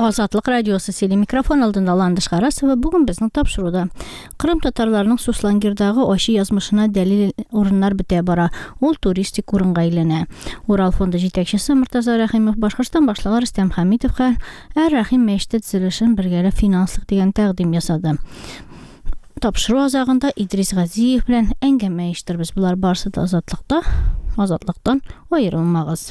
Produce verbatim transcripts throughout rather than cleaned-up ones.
Азатлык радиосы сели микрофон алдында Ландыш Карасова. Бүгін безнең тапшыруда Кырым татарларының Суслонгердагы ачы язмышына дәлил урыннар бетә бара. Ул туристик урынга әйләнә. Урал фонды җитәкчесе Муртаза Рәхимов Башкортстан башлыгы Рөстәм Хәмитовка Эр-Рәхим мәчете төзелешен бергәләп финанслык дигән тәкъдим ясады. Тапшыру азагында Идрис Газиев белән әңгәмә ишеттербез. Булар барысы да азатлыкта, азатлыктан аерылмагыз.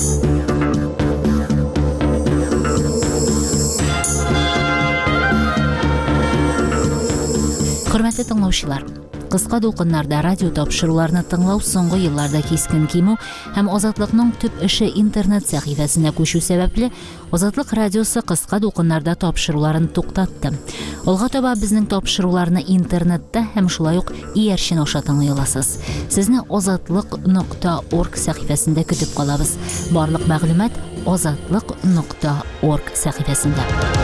Хөрмәтле тыңлаучылар, кыска дулкыннарда радио тапшыруларны тыңлау соңгы елларда кискен кимү һәм Азатлыкның төп эше интернет сәхифәсенә күчү сәбәпле Азатлык радиосы кыска дулкыннарда тапшыруларын туктатты. Алга таба безнең тапшыруларны интернетта һәм шулай ук иярчен аша тыңлый аласыз. Сезне азатлык нокта орг сәхифәсендә көтеп калабыз. Барлык мәгълүмат азатлык нокта орг сәхифәсендә.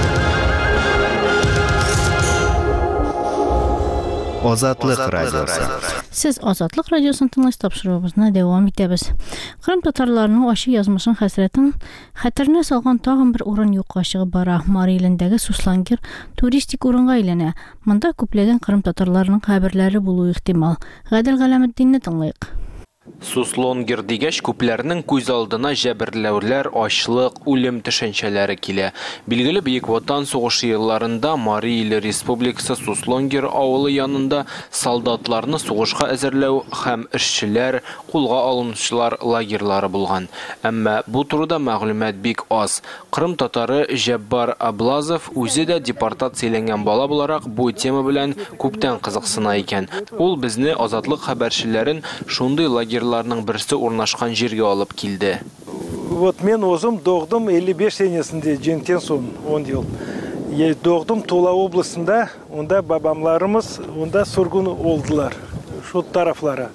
Азатлык радиосы. Сез Азатлык радиосын тыңлаш тапшыруыбызна дәвам итәбез. Кырым татарларының ачы язмышын хәсрәтен хәтеренә салган тагын бер урын юкка чыгып бара. Мари илендәге Суслонгер туристик урынга әйләнә. Монда күпләгән кырым татарларының каберләре булуы ихтимал. Гадел Галәметдинне тыңлыйк. Суслонгер дигәч күпләрнең күз алдына җәберләүләр, ачлык, үлем төшенчәләре килә. Билгеле Бөек Ватан сугышы елларында Мари Иле Республикасы Суслонгер авылы янында солдатларны сугышка әзерләү һәм эшчеләр, кулга алынучылар лагерьлары булган. Әмма бу турыда мәгълүмат бик аз. Кырым татары Җәббар Аблазов үзе дә депортацияләнгән бала буларак бу тема белән күптән кызыксына икән. Ул безне Азатлык хәбәрчеләрен шундый лагерь лагерьларның берсе урнашкан җиргә алып килде. Вот мен өзім doğdum elli beş senesinde Cenk'ten son on yıl. Doğdum Tuğla областында, onda babamlarımız onda sürgün oldular şu taraflara.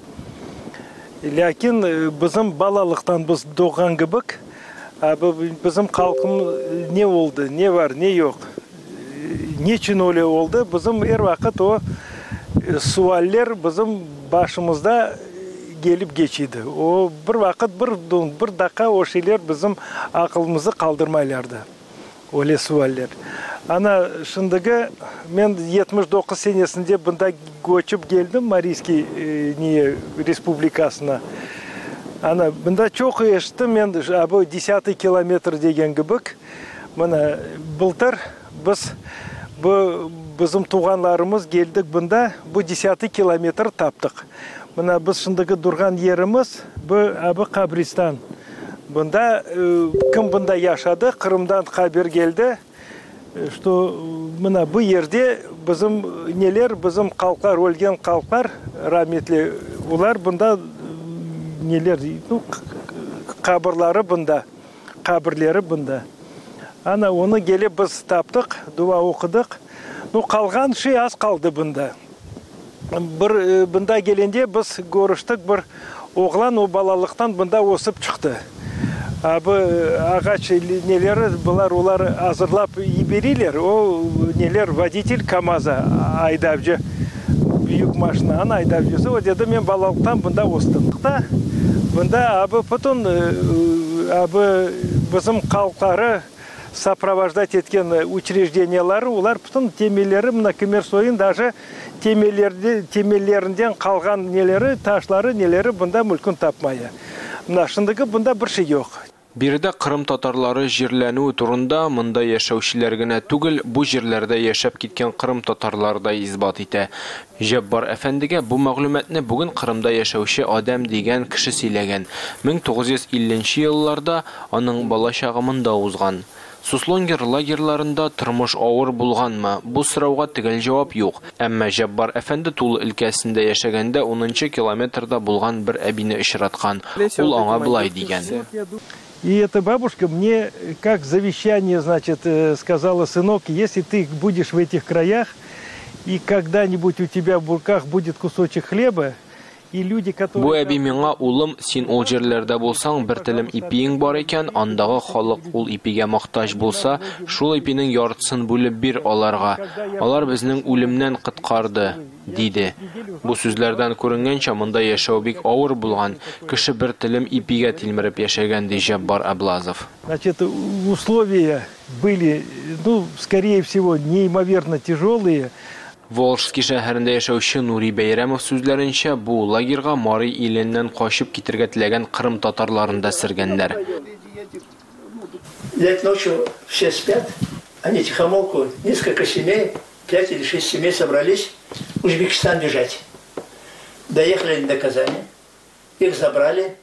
Lakin bizim balalıktan biz doğan gibik, bizim halkım ne oldu, ne var, ne yok, niçin öyle oldu? Bizim her vakit o sualler bizim başımızda gelip geçiydi. O bir vakit bir bir dakika o şeyler bizim aklımızı kaldırmaylardı. Öyle sualler. Ana şimdiki ben yetmiş dokuz senesinde bunda göçüp geldim Mariyski e, niye Respublikasına. Ana bunda çok eşittim ben bu десятый kilometre degen gibik. Bana былтыр biz bu bizim tuğanlarımız geldik bunda bu десятый kilometre taptık. Buna biz şimdiki durgan yerimiz bu abi kabristan. Bunda e, kim bunda yaşadı? Kırım'dan haber geldi. Что buna bu yerde bizim neler bizim kalklar ölgen kalklar rahmetli ular bunda neler ну, kabirleri bunda kabirleri bunda. Ana onu gelip biz taptık, dua okuduk. Ну kalgan şey az kaldı bunda. Bir bunda gelende biz görüştük bir oğlan o balalıktan bunda osip çıktı. Abi ağaç neleri bunlar onları hazırlap iberiler. O neler водитель Камаза aydavcı büyük maşınanın aydavcısı. O dedi ben balalıktan bunda ostum. Bunda abi потом abi bizim kalkları сопровождать etken учреждениялары, олар bütün temelleri, mına Kemersoy'un даже temellerinde, temellerinden kalgan neleri, taşları, neleri bunda mülkün tapmaya. Mına şındaki bunda bir şey yok. Birdə Kırım tatarları җирләнү турында монда яшәүчеләр генә түгел, бу җирләрдә яшәп киткән Кырым татарлары да избат итә. Җәббар әфәндегә бу мәгълүматны бүген Кырымда яшәүче адам дигән кеше сөйләгән. мең тугыз йөз илленче елларда аның бала чагы монда узган. Суслонгер лагерьларында тормыш авыр булганмы? Бу сорауга төгәл җавап юк. Әмма Җәббар әфәнде Тулы өлкәсендә яшәгәндә унынчы километрда булган бер әбине очраткан. Ул аңа булай дигән. И эта бабушка мне как завещание, значит, сказала: сынок, если ты будешь в этих краях, и когда-нибудь у тебя в бурках будет кусочек хлеба, и люди, которые... Бу әби миңа, улым, син ул җирләрдә булсаң, бер телем ипиең бар икән, андагы халык ул ипигә мохтаҗ булса, шул ипинең яртысын бүлеп бир аларга. Алар безнең үлемнән коткарды, диде. Бу сүзләрдән күренгәнчә, монда яшәү бик авыр булган, кеше бер телем ипигә тилмереп яшәгән, ди Җаббар Аблазов. Значит, условия были, ну, скорее всего, неимоверно тяжелые. Волжский шәһәрендә яшәүче Нури Бәйрәмов сүзләренчә, бу лагерга Мари иленнән качып китергә теләгән Крым татарларын да сергәннәр. Лет ночью все спят, они тихомолку, несколько семей, пять или шесть семей собрались в Узбекистан бежать. Доехали до Казани, их забрали.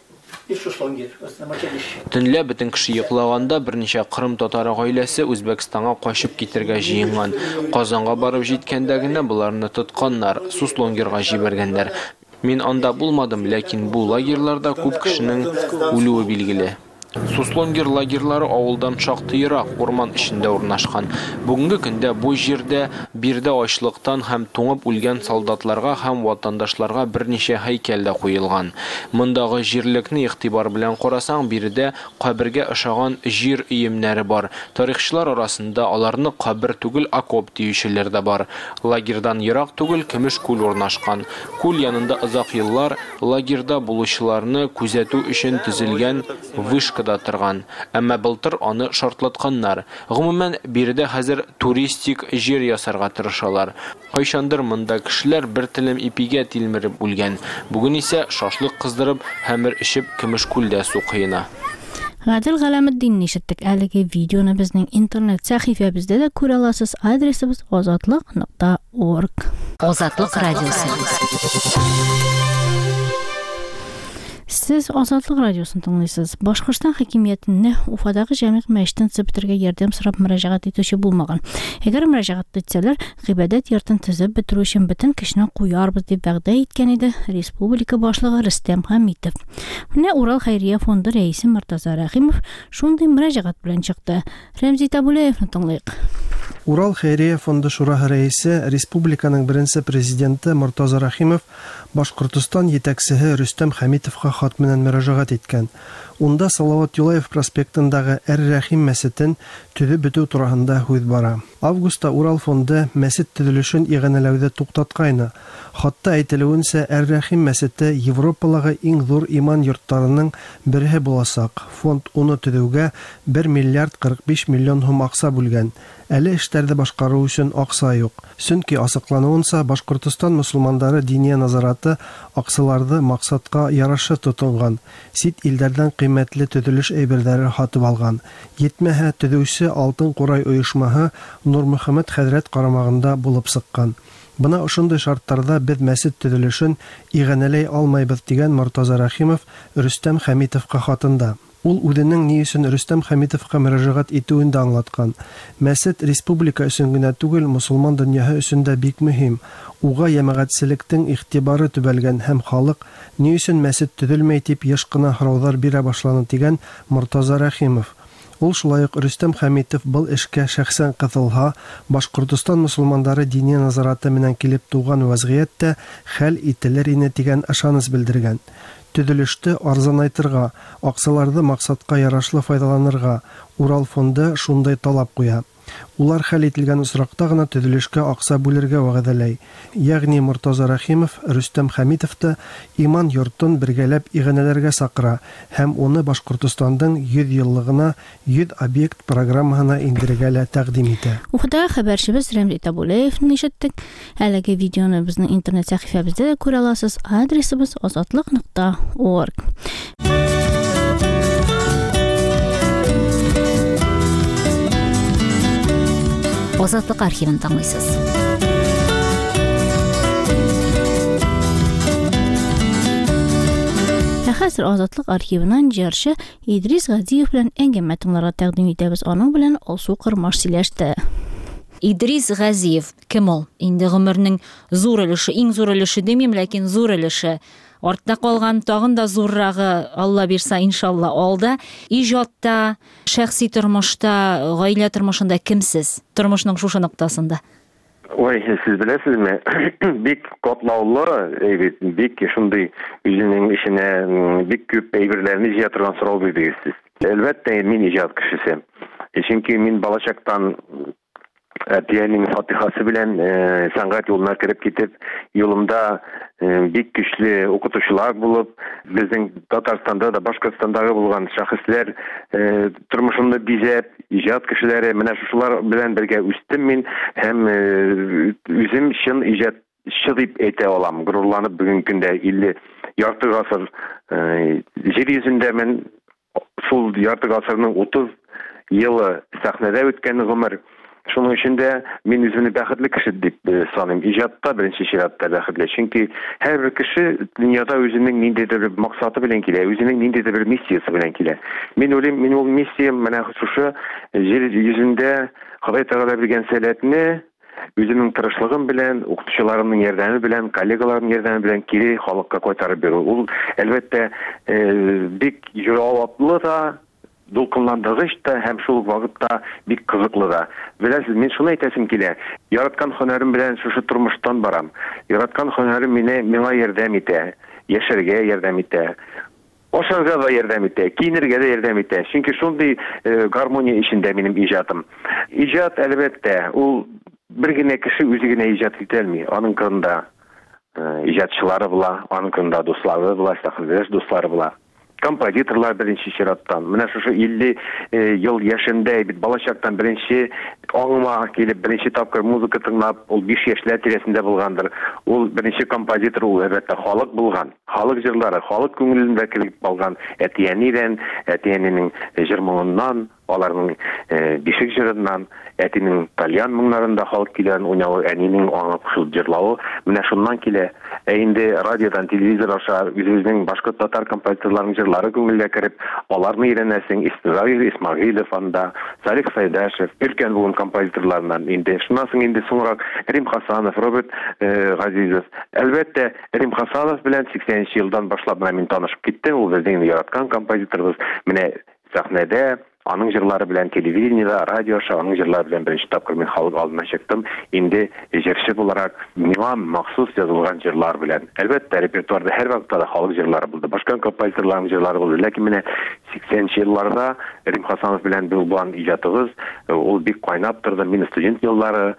Төнлә бөтен кеше йоклаганда берничә Крым татары гаиләсе Үзбәкстанга качып китергә җыенган. Казанга барып җиткәндә генә буларны тотканнар, Суслонгерга җибәргәннәр. Мин анда булмадым, ләкин бу лагерьларда күп кешенең үлүе билгеле. Суслонгер лагерьлары авылдан шактый ерак, урман эчендә урнашкан. Бүгенге көндә бу җирдә бирдә ачлыктан һәм туңып үлгән солдатларга һәм ватандашларга берничә һәйкәл дә куелган. Мондагы җирлекне игътибар белән карасаң, бирдә кабергә ошаган җир өемнәре бар. Тарихчылар арасында аларны кабер түгел, окоп диючеләр дә бар. Лагерьдан ерак түгел Көмеш күл урнашкан. Күл янында озак еллар лагерьда булучыларны күзәтү өчен төзелгән вышка да торган. Әмма былтыр аны шартлатканнар. Гомумән, биредә хәзер туристик җир ясарга тырышалар. Кайчандыр монда кешеләр бер телем ипигә тилмереп үлгән. Бүген исә шашлык кыздырып, хәмер ишеп Көмеш күлдә су кыена. Гадел Галәметдин ишеттек. Әлеге видеоны безнең интернет сәхифәбездә дә күрә аласыз. Адресыбыз азатлык нокта орг. Азатлык радиосы. Сез Азатлык радиосын тыңлыйсыз. Башкортстан хакимиятенә Уфадагы җәмигъ мәчетен төзеп ярдәм сорап мөрәҗәгать итүче булмаган. Әгәр мөрәҗәгать итсәләр, гыйбадәт йортын төзеп бетерү өчен бөтен кешене куярбыз дип вәгъдә иткән иде республика башлыгы Рөстәм Хәмитов. Менә Урал хәйрия фонды рәисе Мортаза Рәхимов шундый мөрәҗәгать белән чыкты. Рәмзи Табулеевны тыңлыйк. Урал хәйрия фонды шураһы рәисе, республиканың беренче президенты Мортаза Рәхимов Башкортстан җитәкчесе Рөстәм Хәмитовка хат менән мөрәҗәгать иткән. Унда Салават Юлаев проспектындагы Әр-Рәхим мәчетен төзеп бетү турында һүз бара. Августта Урал фонды мәчет төзелешен игъанәләүдә туктаткайны. Хатта әйтелүенчә, Әр-Рәхим мәчете Европадагы иң зур иман йортларының бере булачак. Фонд уны төзүгә бер миллиард кырык биш миллион сум акча бүлгән. Әле эшләрне башкару өчен акча юк. Чөнки асыклануынча, Башкортстан мөселманнары диния назараты акчаларны максатка ярашы тотынган. Сит илләрдән кыйммәтле төзелеш әйберләре хатып алган. Йетмәһә, төзүче Алтын Курай оешмаһы Нур Мөхәммәд хәзрәт карамагында булып сыккан. Бына ошондый шарттарда без мәчет төзелешен игъанәләй алмайбыз дигән Мортаза Рәхимов Рөстәм Хәмитовка хатында. Ул үзенең ни өчен Рөстәм Хәмитовка мөрәҗәгать итүен дә аңлаткан. Мәчет республика өчен генә түгел, мусулман дөньяһы өчен дә бик мөһим. Уга җәмәгатьчелектең игътибары төбәлгән һәм халык ни өчен мәчет төзелмәй дип еш кына һораулар бирә башланы дигән Мортаза Рәхимов. Ул шулай ук Рөстәм Хәмитов был эшкә шәхсән кытылга, Башкортстан мусулмандары дини назараты менән килеп туган вазгыятьтә хәл ителер ине дигән ышаныс белдергән. Төзелеште арзанайтырга, акчаларны максатка ярашлы файдаланырга Урал фонды шундай талап куя. Улар хәл ителгән осракта гына төзелешкә акча бүлергә вәгъдәләй. Ягъни Мортаза Рәхимов Рөстәм Хәмитовты иман йортын бергәләп игъанәләргә сакыра һәм уны Башкортстандың йөз еллыгына йөз объект программаһына индерергә лә тәкъдим итә. Уфада хәбәрчебез Рәмзи Табулеевны ишеттек. Әлеге видеоны безнең интернет сәхифәбездә дә күрә аласыз. Адресыбыз азатлык нокта орг. Азатлык архивын тыңлыйсыз. Хәзер Азатлык архивынан җырчы Идрис Газиев белән әңгәмә тыңларга тәкъдим итәбез. Аның белән Алсу Кырмаш сөйләште. Идрис Газиев кем ул? Инде гомернең зур өлеше, иң зур өлеше демим, ләкин зур өлеше. Артта калган тагын да зуррагы, Алла бирсә иншалла, алда. Иҗатта, шәхси тормышта, гаилә тормышында кимсез? Тормышның шушы ноктасында. Ой, сез беләсезме, бик катлаулы, бик шундый үзенең эченә бик күп әйберләрне җыя торган сорау бирдегез сез. Әлбәттә, мин иҗат кешесе. Чөнки мин балачактан әтиянең фатихасы белән сәнгать юлына кереп китеп, юлымда бик көчле укытучылар булып, безнең Татарстанда да, Башкортстандагы булган шәхесләр тормышымны бизәп, иҗат кешеләре, менә шулар белән бергә үстем мин һәм үзем чын иҗатчы дип әйтә алам. Горурланып бүген көндә илле ярты гасыр җир йөзендә мен шул ярты гасырның утыз елы сәхнәдә үткән гомер. Шуның өчен дә мин үземне бәхетле кеше дип саныйм. Иҗатта беренче чиратта бәхетле. Чөнки һәрбер кеше дөньяда үзенең ниндидер бер максаты белән килә, үзенең ниндидер бер миссиясе белән килә. Мин уйлыйм, мин ул миссиям менә шушы җир йөзендә Ходай Тәгалә биргән сәләтне үземнең тырышлыгым белән, укытучыларымның ярдәме белән, коллегаларның ярдәме белән кире халыкка кайтарып бирү. Ул әлбәттә бик җаваплы да, дулкынландыргыч та һәм шул вакытта бик кызыклы да. Беләсез, мин шуны әйтәсем килә. Яраткан һөнәрем белән шушы тормыштан барам. Яраткан һөнәрем мине миңа ярдәм итә, яшәргә ярдәм итә. Ашарга да ярдәм итә, киенергә дә ярдәм итә. Чөнки шундый гармония ичендә минем иҗатым. Иҗат әлбәттә, ул бер генә кеше үзе генә иҗат итә алмый. Аның кырында иҗатчылары була, аның кырында дуслары була, сәхнәдәш дуслары була. Композиторлар беренче чираттан. Менә шушы илле ел яшендә бит балачактан беренче аңыма килеп, беренче тапкыр музыка тыңлап, ул биш яшьләр тирәсендә булгандыр. Ул беренче композитор, ул әлбәттә халык булган. Халык җырлары, халык күңелендә килеп калган әтиянидән, әтиянең җырмыңыннан, аларның бишек җырыннан, әтинең тальян моңнарында халык килгән уйнавы, әнинең аңа кушылып җырлавы, менә шуннан килә. Ә инде радиодан, телевизор аша үзебезнең башка татар композиторларның җырлары күңелгә кереп, аларны өйрәнәсең. Исмагыйль Исмагыйлов анда, Салих Сайдашев, өлкән булган композиторлардан инде. Шуннан соң инде соңрак Рим Хасанов, Роберт Газизов. Әлбәттә, Рим Хасанов белән сиксәненче елдан башлап мин танышып киттем. Ул безнең яраткан композиторыбыз. Менә сәхнәдә аның җырлары белән телевидениедә, радио аша аның җырлары белән беренче тапкыр мин халык алдына чыктым. Инде җырчы буларак миңа махсус язылган җырлар белән. Әлбәттә, репертуарда һәр вакытта да халык җырлары булды. Башка композиторларның җырлары булды. Ләкин менә сиксәненче елларда Рим Хасанов белән булган иҗатыгыз, ул бик кайнап торды. Мин студент еллары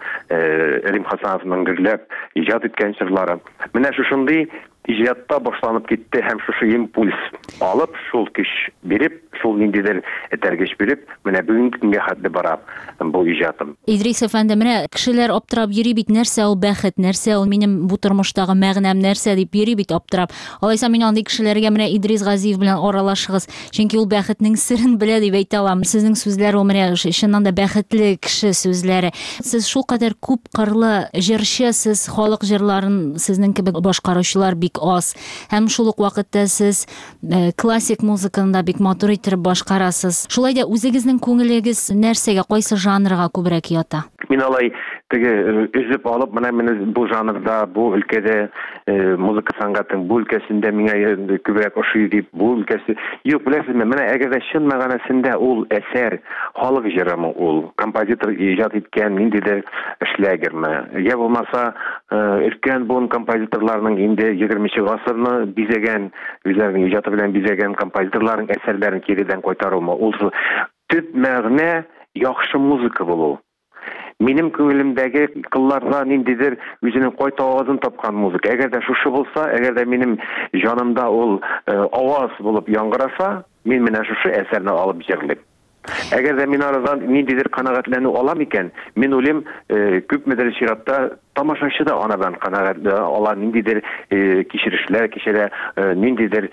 Рим Хасановның гөрләп иҗат иткән җырлары. Менә шушындый иҗатта башланып китте һәм шушы импульс алып, шул көч биреп, шул ниндидер этәргеч биреп, менә бүгенге көнгә хәтле бара бу иҗатым. Идрис әфәнде, менә кешеләр аптырап йөри бит, нәрсә ул бәхет, нәрсә ул минем бу тормыштагы мәгънәм, нәрсә дип йөри бит аптырап. Алайса мин андый кешеләргә менә Идрис Газиев белән аралашыгыз, чөнки ул бәхетнең серен белә дип әйтә алам. Сезнең сүзләр ул менә чыннан да бәхетле кеше сүзләре. Сез шул кадәр күп кырлы җырчы, сез халык җырларын сезнең кебек башкаручылар бик аз. Һәм шул ук вакытта сез классик музыканы да бик матур итеп башкарасыз. Шулай да үзегезнең күңелегез нәрсәгә, кайсы жанрга күбрәк ята? Мин алай теге үзеп алып, менә мен бу жанрда, бу өлкәдә музыка сәнгатының бу өлкәсендә миңа күбрәк ошый дип, бу өлкәсе юк, беләсезме, менә әгәр дә чын мәгънәсендә ул әсәр, халык җырымы ул, композитор иҗат иткән ниндидер эшләгерме, я булмаса өлкән булган композиторларның инде егерменче гасырны бизәгән, үзләренең иҗаты белән бизәгән композиторларның әсәрләрен киридән кайтарумы, ул төп мәгънә яхшы музыка булу. Минем күңелемдәге кылларда ниндидер үзенең кайта авазын тапкан музыка. Әгәр дә шушы булса, әгәр дә минем җанымда ул аваз булып яңгыраса, мин менә шушы әсәрне алып җырлыйм. Әгәр дә мин арадан ниндидер канәгатьләнү алам икән, мин уйлыйм, күпмедер чиратта тамашачы да анадан канәгать ала, ниндидер кичерешләр кичерә, ниндидер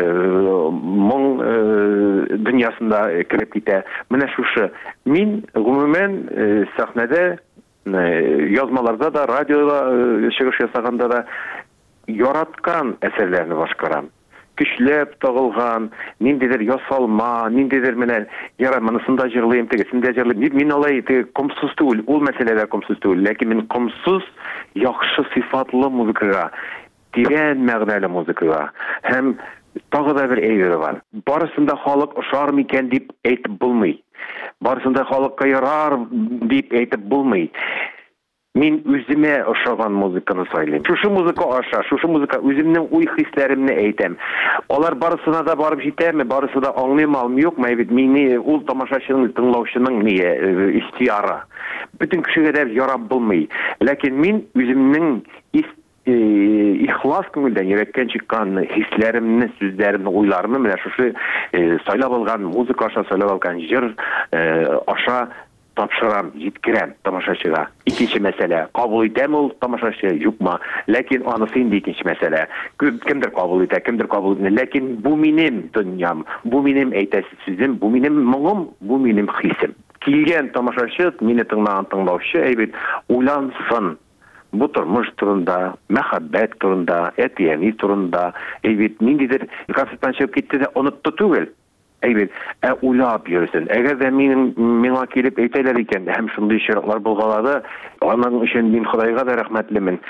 моң дөньясында кереп китә. Менә шушы. Мин гомумән сәхнәдә, язмаларда да, радиода чыгыш ясаганда да яраткан әсәрләрне башкарам. Көчләп тагылган, ниндидер ясалма, ниндидер менә яра монысында җырлыйм, тегесендә җырлыйм. Мин алай комсыз түгел, ул мәсьәләдә комсыз түгел, ләкин мин комсыз, яхшы сыйфатлы музыкага, тирән мәгънәле музыкага һәм тагы да бер әйбер бар. Барысында халык ошар микән дип әйтеп булмый. Барысында халыкка ярар дип әйтеп булмый. Мин үземә ошаган музыканы сайлыйм. Шушы музыка аша, шушы музыка үземнең уй хисләремне әйтәм. Алар барысына да барып җитәме, барысы да аңлыйм алмый юкмы, бит мине ул тамашачының, тыңлаучының мие ихтияры. Бүтән кешегә дә ярап булмый. Ләкин мин үземнең ихлас күңелдән йөрәктән чыккан хисләремне, сүзләремне, уйларымны менә шушы сайлап алган музыка аша, сайлап алган җыр аша тапшырам, җиткерәм тамашачыга. Икенче мәсьәлә, кабул итәме ул тамашачы, юкмы? Ләкин анысы инде икенче мәсьәлә. Кемдер кабул итә, кемдер кабул итмәй. Ләкин бу минем дөньям, бу минем әйтәсе сүзем, бу минем моңым, бу минем хисем. Килгән тамашачы, мине тыңлаган тыңлаучы, әйбит, уйлансын. Бу тормыш турында, мәхәббәт турында, әти-әни турында, әйбит, ниндидер концерттан чыгып китте дә онытты түгел. Әйбит, ә уйлап йөрсен. Әгәр дә минем миңа килеп әйтәләр икән, һәм шундый чираклар булгалады, аның өчен мин Худайга да рәхмәтлемен.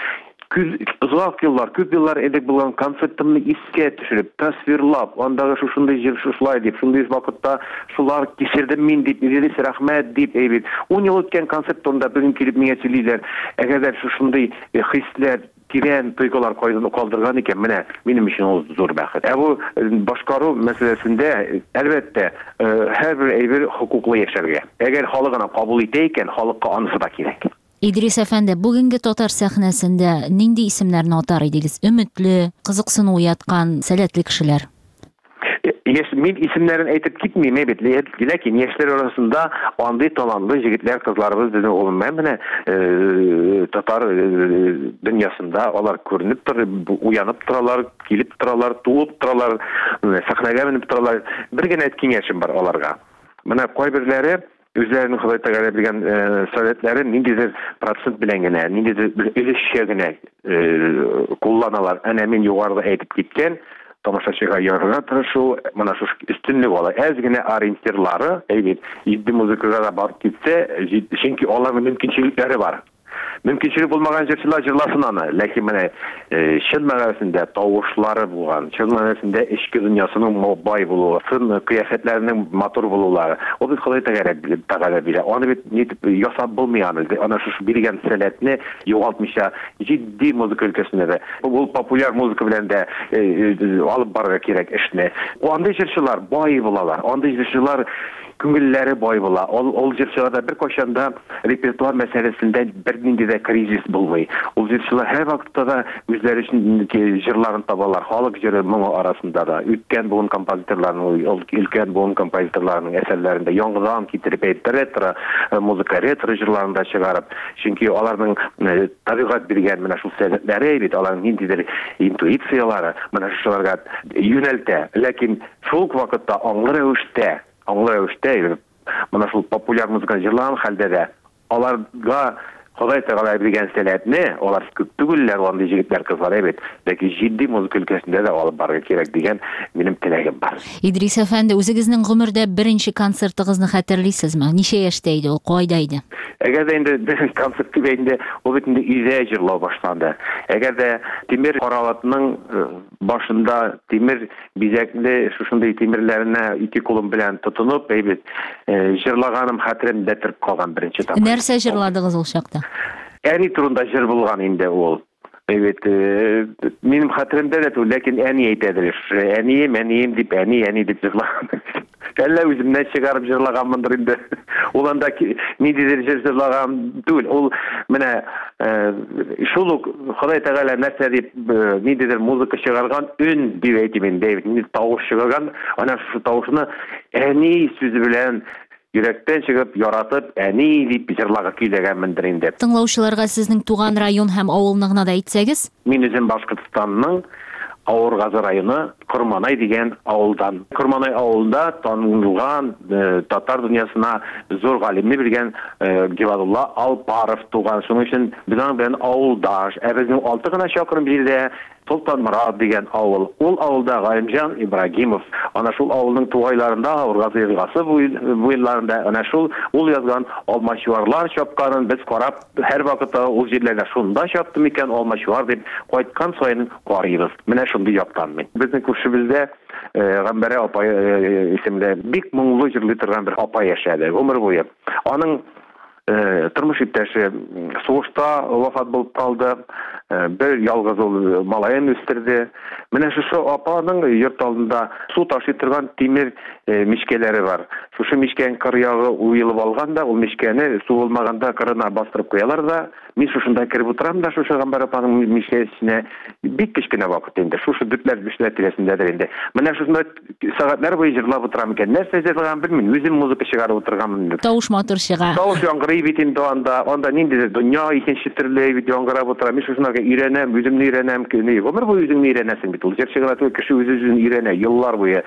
Узак еллар, күп еллар элек булган концертымны искә төшереп, тасвирлап, андагы шушындай җир шушлай дип, шундый вакытта шулар кичердем мин дип, ирелис рәхмәт дип, әйбит. ун ел үткән концерт турында бүген килеп миңа сөйлиләр. Әгәр дә шушындай хисләр, тирән тойгылар калдырган икән, менә минем өчен ул зур бәхет. Ә бу башкару мәсьәләсендә әлбәттә һәрбер әйбер хукуклы яшәргә. Әгәр халыгына кабул итә икән, халыкка анысы да кирәк. Идрис әфәнде, бүгенге татар сәхнәсендә нинди исемнәрне атар идегез? Өметле, кызыксыну уяткан, сәләтле кешеләр. Яшь мин исемнәрен әйтеп китмим, бит, ләкин яшьләр арасында андый талантлы җегетләр, кызларыбыз безнең гомумән менә татар дөньясында алар күренеп тор, уянып торалар, килеп торалар, туып торалар, сәхнәгә менеп торалар. Бер генә киңәшем бар аларга. Менә кайберләре үзләренең Ходай Тәгалә биргән сәләтләрен ниндидер процент белән генә, ниндидер бер өлешчә генә кулланалар. Әнә мин югарыда әйтеп киткән, тамашачыга ярарга тырышу, менә шушы өстенлек ала. Әз генә ориентирлары, әйбит, җитди музыкага да барып китсә, чөнки аларның мөмкинчелекләре бар. Мөмкинчелек булмаган җырчылар җырласын аны, ләкин менә чын мәгънәсендә тавышлары булган, чын мәгънәсендә эчке дөньясының бай булуы, сын кыяфәтләренең матур булулары. Ул бит Ходай Тәгалә бирә. Аны бит нитеп ясап булмый аны. Ана шушы биргән сәләтне югалтмыйча җитди музыка өлкәсендә дә, ул популяр музыка белән дә алып барырга кирәк эшне. Андый җырчылар бай булалар. Андый җырчылар күңелләре бай була. Ул ул җырчыларда бер кайчанда репертуар мәсьәләсендә бер нинди дә кризис булмый. Ул җырчылар һәр вакытта да үзләре өчен җырларын табалар. Халык җыры моңы арасында да. Үткән буын композиторларның, өлкән буын композиторларның әсәрләрендә яңадан китереп ретро музыка, ретро җырларында чыгарып, чөнки аларның табигать биргән менә шул сәләтләре бит, аларның ниндидер интуициялары менә шуларга юнәлтә. Ләкин шул вакытта аңлы рәвештә аңлы рәвештә, менә шул популяр музыка җырлаган хәлдә дә аларга Ходай Тәгалә биргән сәләтне, алар күп түгелләр, андый җегетләр, кызлар әйбит, ләкин җитди музыка өлкәсендә дә алып барырга кирәк дигән минем теләгем бар. Идрис әфәнде, үзегезнең гомердә беренче концертыгызны хәтерлисезме? Ничә яшьтә иде ул, кайда иде? Әгәр дә инде бер концерт бәйдә ул бит инде өйдә җырлау башланды. Әгәр дә Тимер караватның башында тимер бизәкле шушындай тимерләренә ике кулым белән тотынып, әйбит, җырлаганым хәтеремдә торып калган беренче тапкыр. Нәрсә җырладыгыз ул чакта? Әни турында җыр булган инде ул. Evet, benim hatırımda da tu, lakin әни әйтәдер. Әнием, әнием дип, әни, әни дип җырлаган. Әллә үземнән чыгарып җырлаганмындыр инде. Ул анда ниндидер җырлаган түгел. Ул менә шул ук Ходай Тәгалә нәрсә дип ниндидер музыка чыгарган өн дип әйтим инде. Ниндидер тавыш чыгарган, ана шул тавышны әни сүзе белән йөрәктән чыгып, яратып, әни дип җырларга көйләгәнмендер инде. Тыңлаучыларга сезнең туган район һәм авылны гына да әйтсәгез? Мин үзем Башкортстанның Авыргазы районы Корманай дигән авылдан. Корманай авылында танылган татар дөньясына зур галимне белгән Гевадулла Алпаров туган. Шуның өчен без аның белән авылдаш. Ә безнең алты гына чакрым җирдә Солтан Мурат дигән авыл. Ул авылда Гаимҗан Ибрагимов, ана шул авылның тугайларында, Авыргазы елгасы буйларында, ана шул ул язган алмачуарлар чапканын без карап, һәр вакытта ул җирләрдә шунда чаптым икән алмачуар дип кайткан саен карыйбыз. Менә шундый яктан мин. Безнең күршебездә Гамбәре апай исемле бик моңлы җырлый торган бер апай яшәде гомер буе. Аның тормыш иптәше сугышта вафат булып калды. Бер ялгыз ул малаен үстерде. Менә шушы апаның йорт алдында су ташый торган тимер мичкәләре бар. Шушы мичкәнең кыр ягы уелып алган да, ул мичкәне су булмаганда кырына бастырып куялар да, мин шушында кирип утырам да, шушы Гамбар апаның мичкәсенә бик кечкенә вакыт инде. Шушы дүртләр бишләр тирәсендәдер инде. Менә шушында сәгатьләр буе җырлап утырам икән. Нәрсә җырлаган белмим, үзем музыка чыгарып утырганмын. Тавыш матур чыга. Тавыш яңгырый бит инде анда, анда ниндидер дөнья икенче төрле бит яңгырап утыра. Мин шушынага өйрәнәм, үземне өйрәнәм, көне гомер буе үзеңне өйрәнәсең бит. Ул җырчы гына түгел, кеше үз-үзен өйрәнә, еллар буе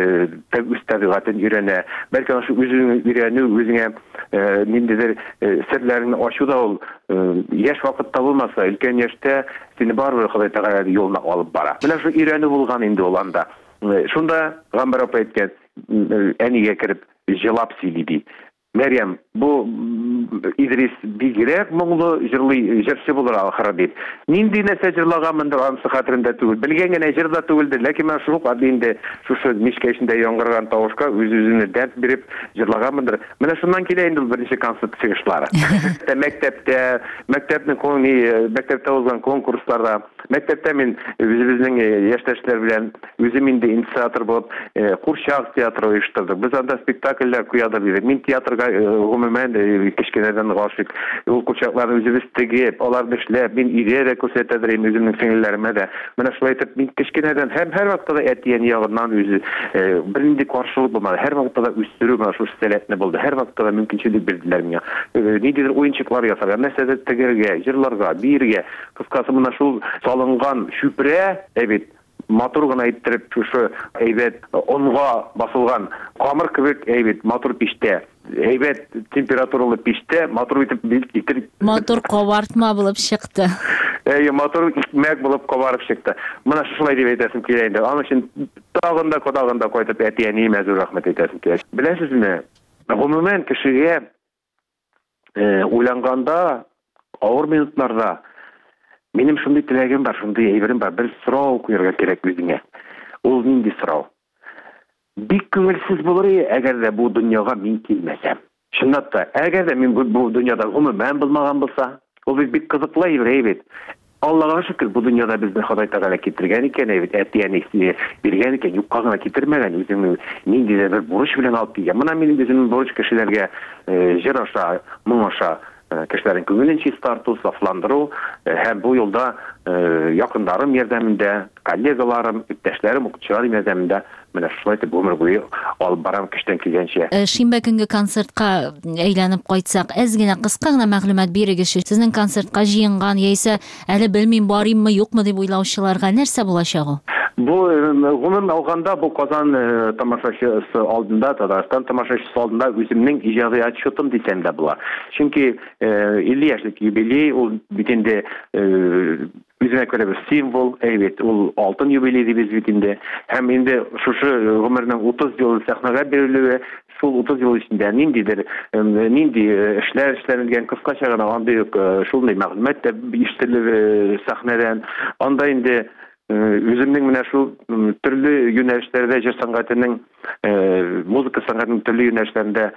үз табигатын өйрәнә. Бәлки аны үзеңне өйрәнү, үзеңә ниндидер серләрне ачу да ул яшь вакытта булмаса, өлкән яшьтә сине барыбер Ходай Тәгалә юлына алып бара. Менә шу өйрәнү булган инде ул анда. Шунда Гамбар апа әйткән, әнигә кереп җылап сөйли ди. Мәрьям, бу Идрис бигрәк моңлы җырлый, җырчы булыр ахыры дип. Нинди нәрсә җырлаганмындыр, анысы хәтеремдә түгел. Белгән генә җырда түгелдер, ләкин мен шул кадәр инде шушы мичкәсендә яңгырган тавышка үз-үзенә дәрт биреп җырлаганмындыр. Менә шуннан килә инде беренче концерт чыгышлары. Мәктәптә, мәктәпнең кони, мәктәптә узган конкурсларда, мәктәптә мин үзебезнең яшьтәшләр белән үзем инде инициатор булып, Курчак театры оештырдык. Без анда спектакльләр куядык идек. Мин театрга гомумән кечкенәдән гашыйк. Ул курчакларны үзебез тегеп, аларны эшләп, мин ирә дә күрсәтәдер үземнең сеңелләремә дә. Менә шулай итеп мин кечкенәдән һәм һәр вакытта әтиән ягыннан үзе бернинди каршылык булмады. Һәр вакытта үстерү менә шушы сәләтне булды. Һәр вакытта мөмкинчелек бирделәр миңа. Ниндидер уенчыклар ясарга, нәрсәдер тегергә, җырларга, биергә. Кыскасы менә шул салынган шүпрә, әбит матур гына иттереп шушы әйбәт онга басылган камыр кебек әйбәт матур пиштә, әйбәт температуралы пиштә матур итеп итеп матур кабартма булып чыкты. Әйе, матур икмәк булып кабарып чыкты. Менә шулай дип әйтәсем килә инде. Аның өчен тагында кодагында кайтып әтиәне мәзур рәхмәт әйтәсем килә. Беләсезме? Гомумән кешегә уйланганда, авыр минутларда минем шундый теләгем бар, шундый әйберем бар. Бер сорау куярга кирәк үзеңә. Ул нинди сорау? Бик күңелсез булыр иде, әгәр дә бу дөньяга мин килмәсәм. Чынлап та, әгәр дә мин бу дөньяда гомумән булмаган булса, ул бик кызыклы әйбер бит. Аллага шөкер, бу дөньяда безне Ходай Тәгалә китергән икән, әйбит, әтиәне биргән икән, юкка гына китермәгән, үзеңне ниндидер бер бурыч белән алып килгән. Менә минем үземнең бурыч кешеләргә җыр аша, моң аша кешеләрнең күңелен чистарту, сафландыру һәм бу юлда якындарым ярдәмендә, коллегаларым, иптәшләрем, укытучыларым ярдәмендә менә шулай итеп гомер буе алып барам көчтән килгәнчә. Шимбә көнге концертка әйләнеп кайтсак, әз генә кыска гына мәгълүмат бирегез. Сезнең концертка җыенган яисә әле белмим барыйммы, юкмы дип уйлаучыларга нәрсә булачак ул? Бу гомум алганда бу Казан тамашачысы алдында, Татарстан тамашачысы алдында үземнең иҗади отчетым дисәм дә була. Чөнки илле яшьлек юбилей ул бит инде үзенә күрә бер символ, әйбәт, ул алтын юбилей дибез бит инде. Һәм инде шушы гомернең утыз ел сәхнәгә бирелүе, шул утыз ел эчендә ниндидер нинди эшләр эшләнгән, кыскача гына андый шулай мәгълүмат та ишетелеп сәхнәдән. Анда инде үземнең менә шул төрле юнәлешләрдә җыр сәнгатенең, музыка сәнгатенең төрле юнәлешләрендә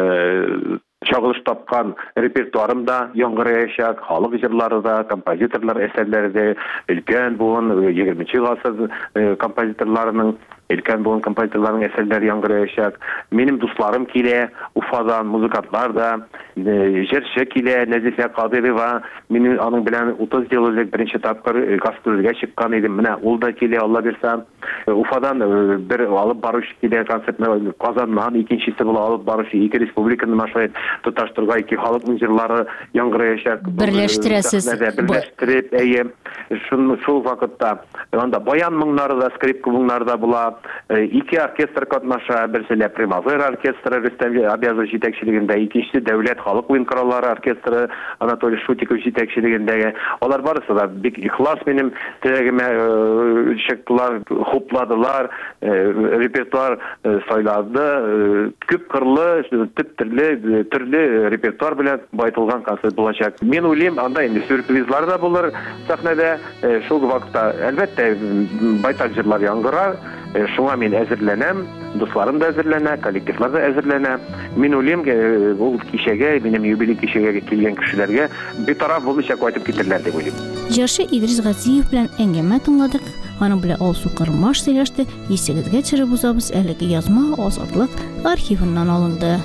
чагылыш тапкан репертуарым да яңгыраячак, халык җырлары да, композиторлар әсәрләре дә, өлкән буын егерменче гасыр композиторларының, өлкән буын композиторларның әсәрләре яңгыраячак. Минем дусларым килә, Уфадан музыкантлар да, җырчы килә, Нәзифә Кадырова, минем аның белән утыз ел элек беренче тапкыр гастрольгә чыккан идем. Менә ул да килә, Алла бирсә. Уфадан бер алып баручы килә концертны, Казаннан икенчесе була алып баручы, ике республиканы машайт тоташтырга, ике халыкның җырлары яңгыраячак. Берләштерәсез. Берләштереп, әйе, шул вакытта анда баян моңнары да, скрипка моңнары да була. Ике оркестр катнаша, берсе Примавера оркестры Рөстәм Абязов җитәкчелегендә, икенчесе Дәүләт халык уен кораллары оркестры Анатолий Шутиков җитәкчелегендәге. Алар барысы да бик ихлас минем теләгемә чыктылар, хупладылар, репертуар сайлады, күп кырлы, төп төрле төрле репертуар белән байтылган концерт булачак. Мин уйлыйм, анда инде сюрпризлар да булыр сәхнәдә. Шул вакытта әлбәттә байтак җырлар яңгырар. Шуңа мин әзерләнәм, дусларым да әзерләнә, коллективлар да әзерләнә. Мин уйлыйм, ул кичәгә, минем юбилей кичәгә килгән кешеләргә битараф булмыйча кайтып китерләр дип уйлыйм. Җырчы Идрис Газиев белән әңгәмә тыңладык. Аның белән алсу кырмаш сөйләште. Исегезгә төшереп узабыз, әлеге язма Азатлык архивыннан алынды.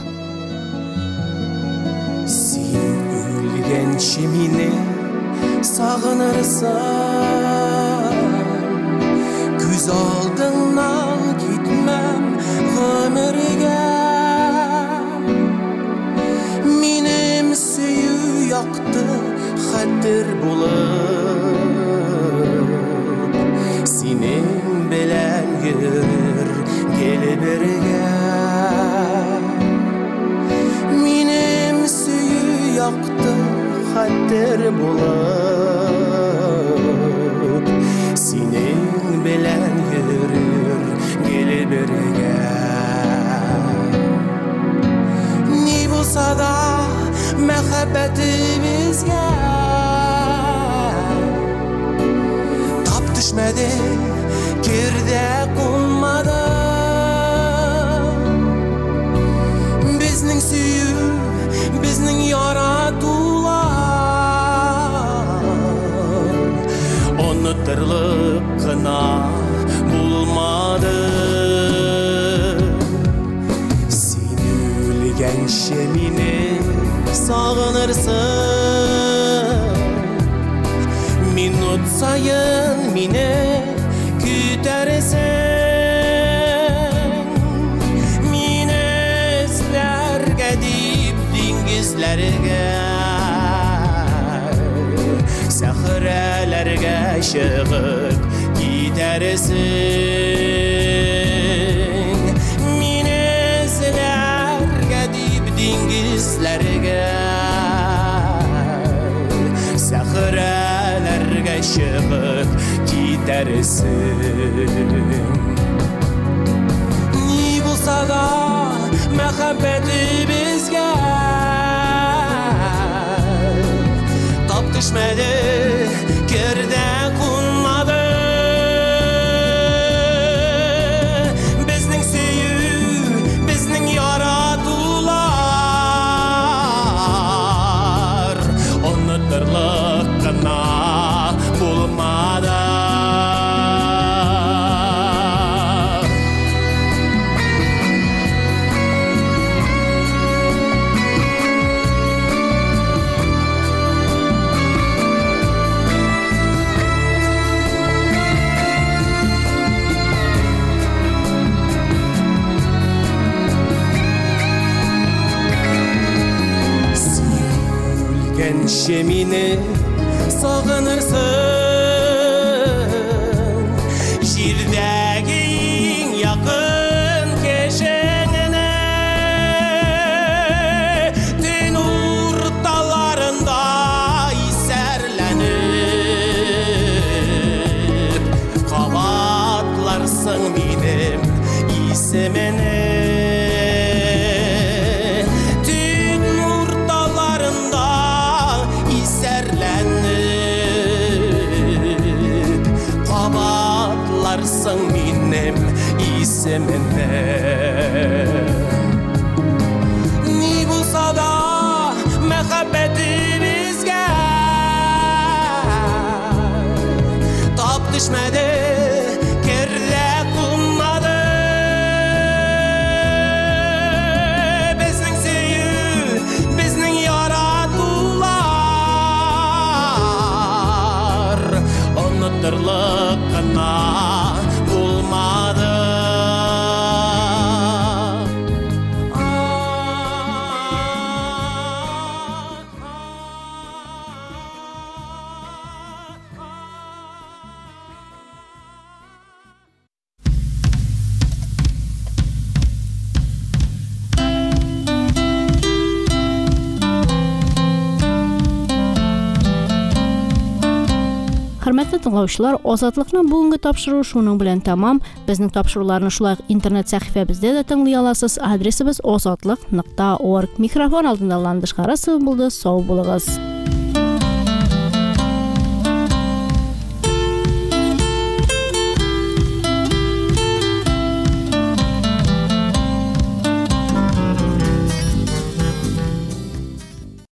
Син үлгәнче мине сагынырсың, күз алдыңнан китмәм гомергә. Минем сөю якты хәтер булып, синең белән йөрер гел бергә. Минем сөю якты хәтер булып, синең белән йөрер гел бергә. Ни булса да мәхәббәтебезгә тап төшмәде, кердә кунмады. Безнең сөю, безнең яратулар онытырлык кына булмады. Син үлгәнче мине сагынырсың, минут сайын мине күтәрсең. Мине эзләргә дип диңгезләргә, сәхрәләргә чыгып китәрсең. Мине эзләргә дип диңгезләргә, сәхрәләргә чыгып китәрсең. Ни булса да мәхәббәтебезгә тап төшмәде, кердә кунмады. Безнең сөю, безнең яратулар онытырлык кына булмады. Үлгәнче мине сагынырсың, җирдәге иң якын кешеңне. Төн урталарында исәрләнеп кабатларсың минем исемене. Төн урталарында исәрләнеп кабатларсың минем исемене. Ни булса да мәхәббәтебезгә тап төшмәде, кердә кунмады. Безнең сөю, безнең яратулар онытырлык кына булмады. Хөрмәтле тыңлаучылар, Азатлыкның бүгенге тапшыруы шуның белән тәмам. Безнең тапшыруларны шулай интернет сәхифәбездә дә тыңлый аласыз. Адресыбыз азатлык нокта орг. Микрофон алдында Ландыш Карасова булды. Сау булыгыз.